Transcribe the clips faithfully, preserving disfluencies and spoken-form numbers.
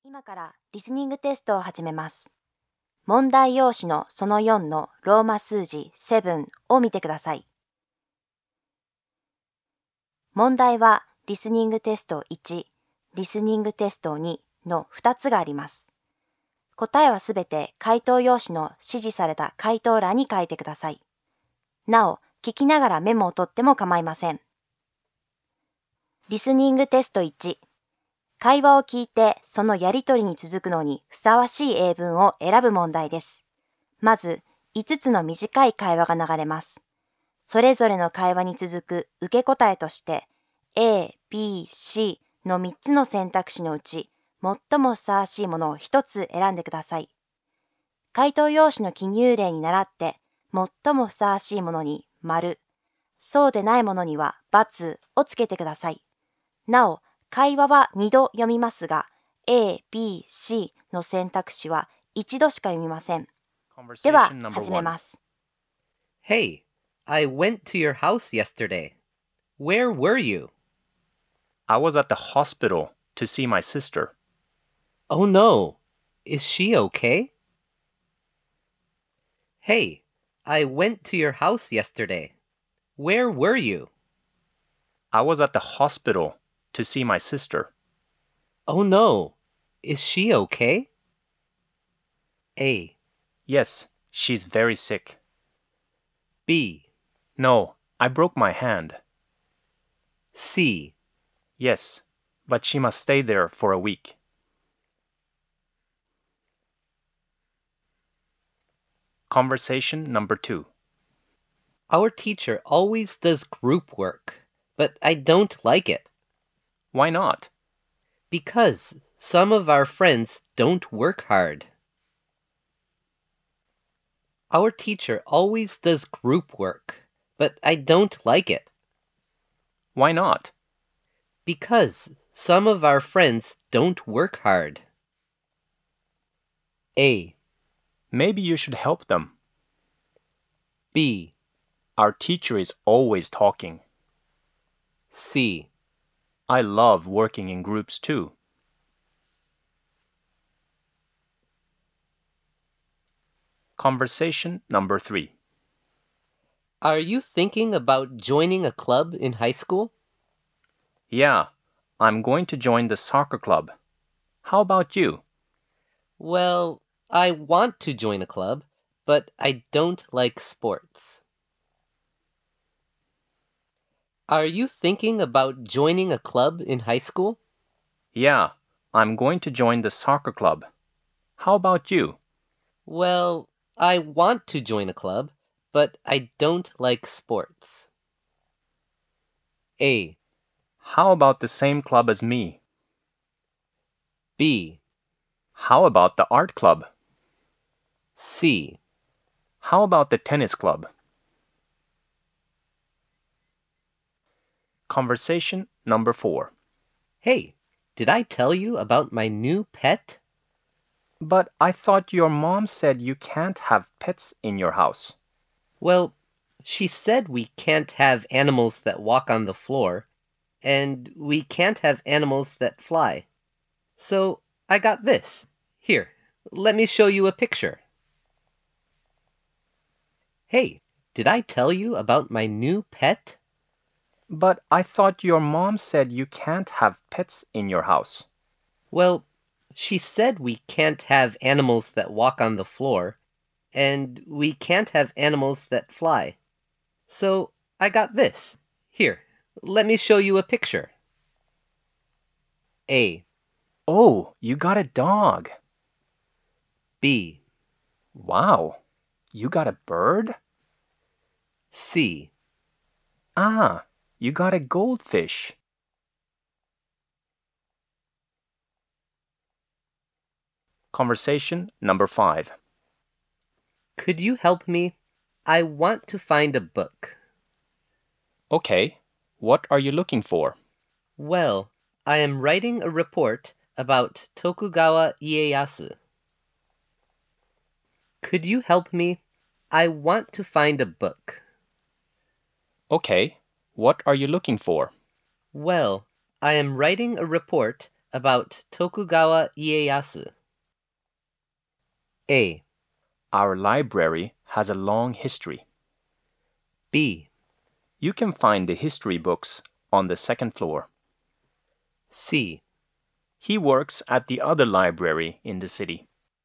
今からリスニングテストを始めます。問題用紙のそのよんのローマ数字ななを見てください。問題はリスニングテストいち、リスニングテストにのふたつがあります。答えはすべて回答用紙の指示された回答欄に書いてください。なお、聞きながらメモを取っても構いません。リスニングテストいち、会話を聞いてそのやりとりに続くのにふさわしい英文を選ぶ問題です。まず、いつつの短い会話が流れます。それぞれの会話に続く受け答えとして、A、B、C のみっつの選択肢のうち、最もふさわしいものをひとつ選んでください。回答用紙の記入例に倣って、最もふさわしいものに丸、そうでないものには×をつけてください。なお、会話はにど読みますが、A、B、C の選択肢はいちどしか読みません。では、始めます。 Hey, I went to your house yesterday. Where were you? I was at the hospital to see my sister. Oh no. Is she okay? Hey, I went to your house yesterday. Where were you? I was at the hospital to see my sister. Oh no. Is she okay? A. Yes, she's very sick. B. No, I broke my hand. C. Yes, but she must stay there for a week. Conversation number two. Our teacher always does group work, but I don't like it. Why not? Because some of our friends don't work hard. Our teacher always does group work, but I don't like it. Why not? Because some of our friends don't work hard. A. Maybe you should help them. B. Our teacher is always talking. C. I love working in groups too. Conversation number three. Are you thinking about joining a club in high school? Yeah, I'm going to join the soccer club. How about you? Well, I want to join a club, but I don't like sports. Are you thinking about joining a club in high school? Yeah, I'm going to join the soccer club. How about you? Well, I want to join a club, but I don't like sports. A. How about the same club as me? B. How about the art club? C. How about the tennis club? Conversation number four. Hey, did I tell you about my new pet? But I thought your mom said you can't have pets in your house. Well, she said we can't have animals that walk on the floor, and we can't have animals that fly. So I got this. Here, let me show you a picture. Hey, did I tell you about my new pet? But I thought your mom said you can't have pets in your house. Well, she said we can't have animals that walk on the floor, and we can't have animals that fly. So I got this. Here, let me show you a picture. A. Oh, you got a dog. B. Wow, you got a bird? C. Ah, you got a goldfish. Conversation number five. Could you help me? I want to find a book. Okay, what are you looking for? Well, I am writing a report about Tokugawa Ieyasu. Could you help me? I want to find a book. Okay, what are you looking for? Well, I am writing a report about Tokugawa Ieyasu. A. Our library has a long history. B. You can find the history books on the second floor. C. He works at the other library in the city.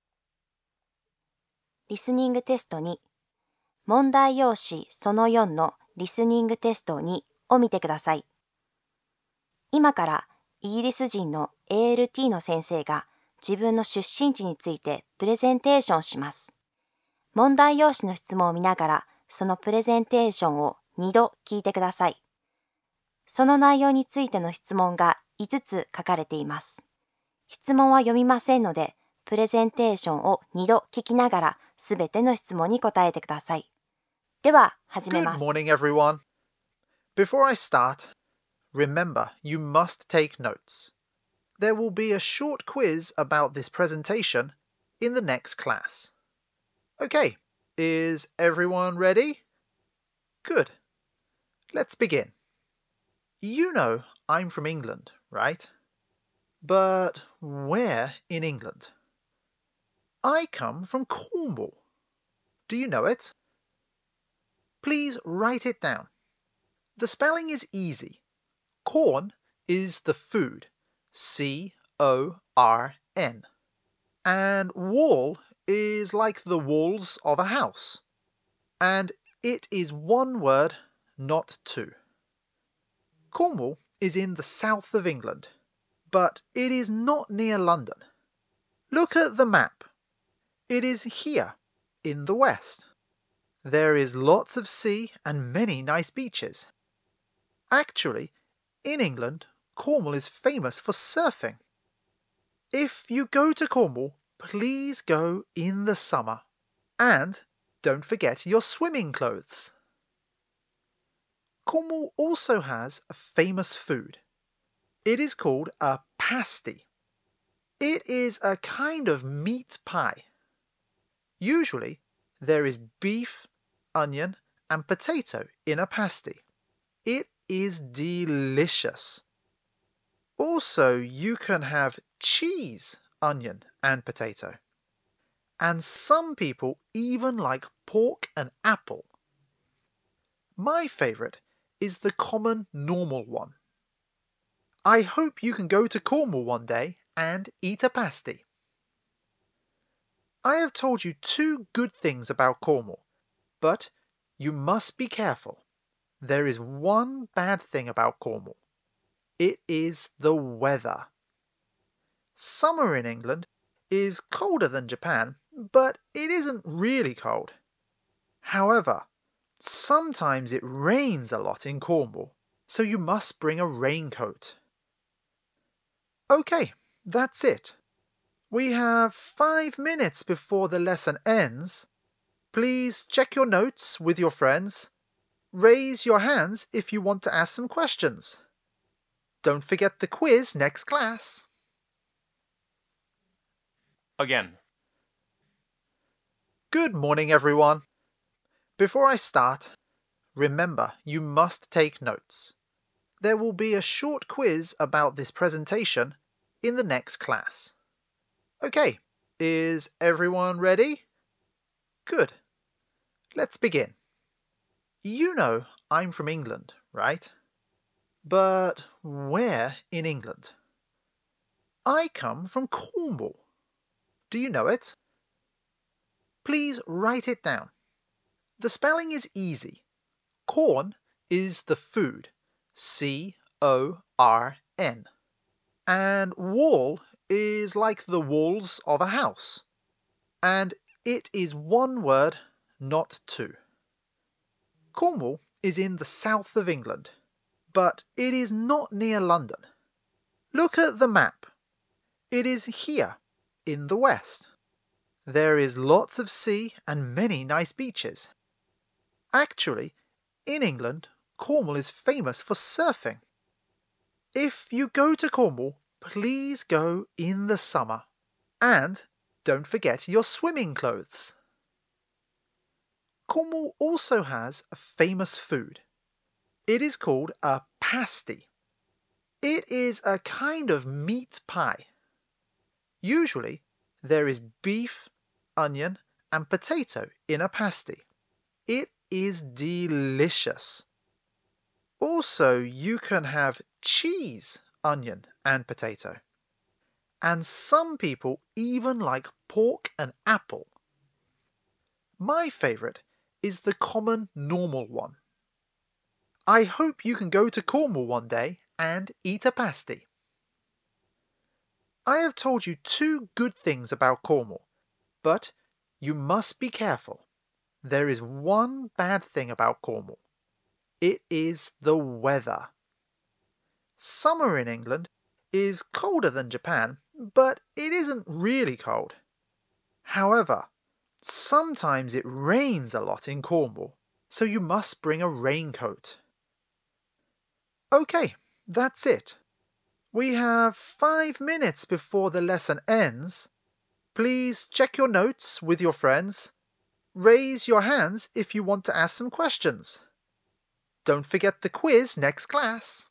リスニングテストに、問題用紙そのよんのリスニングテストにを見てください。今からイギリス人の エーエルティー の先生が自分の出身地についてプレゼンテーションします。問題用紙の質問を見ながらそのプレゼンテーションをにど聞いてください。その内容についての質問がいつつ書かれています。質問は読みませんので、プレゼンテーションをにど聞きながらすべての質問に答えてください。では、始めます。 Good morning, everyone. Before I start, remember you must take notes. There will be a short quiz about this presentation in the next class. Okay, is everyone ready? Good. Let's begin. You know I'm from England, right? But where in England? I come from Cornwall. Do you know it? Please write it down. The spelling is easy. Corn is the food, C O R N. And wall is like the walls of a house. And it is one word, not two. Cornwall is in the south of England, but it is not near London. Look at the map. It is here, in the west. There is lots of sea and many nice beaches. Actually, in England, Cornwall is famous for surfing. If you go to Cornwall, please go in the summer. And don't forget your swimming clothes. Cornwall also has a famous food. It is called a pasty. It is a kind of meat pie. Usually, there is beef, onion, and potato in a pasty. It is delicious. Also, you can have cheese, onion, and potato. And some people even like pork and apple. My favourite is the common normal one. I hope you can go to Cornwall one day and eat a pasty. I have told you two good things about Cornwall, but you must be careful. There is one bad thing about Cornwall. It is the weather. Summer in England is colder than Japan, but it isn't really cold. However, sometimes it rains a lot in Cornwall, so you must bring a raincoat. Okay, that's it. We have five minutes before the lesson ends. Please check your notes with your friends. Raise your hands if you want to ask some questions. Don't forget the quiz next class. Again. Good morning, everyone. Before I start, remember you must take notes. There will be a short quiz about this presentation in the next class. Okay, is everyone ready? Good. Let's begin. You know I'm from England, right? But where in England? I come from Cornwall. Do you know it? Please write it down. The spelling is easy. Corn is the food, C O R N. And wall is like the walls of a house. And it is one word, not two. Cornwall is in the south of England, but it is not near London. Look at the map. It is here, in the west. There is lots of sea and many nice beaches. Actually, in England, Cornwall is famous for surfing. If you go to Cornwall, please go in the summer. And don't forget your swimming clothes. Cornwall also has a famous food. It is called a pasty. It is a kind of meat pie. Usually, there is beef, onion, and potato in a pasty. It is delicious. Also, you can have cheese, onion, and potato. And some people even like pork and apple. My favorite is the common normal one. I hope you can go to Cornwall one day and eat a pasty. I have told you two good things about Cornwall, but you must be careful. There is one bad thing about Cornwall. It is the weather. Summer in England is colder than Japan, but it isn't really cold. However, sometimes it rains a lot in Cornwall, so you must bring a raincoat. Okay, that's it. We have five minutes before the lesson ends. Please check your notes with your friends. Raise your hands if you want to ask some questions. Don't forget the quiz next class.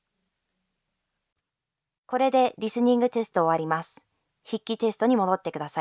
これでリスニングテスト終わります。筆記テストに戻ってください。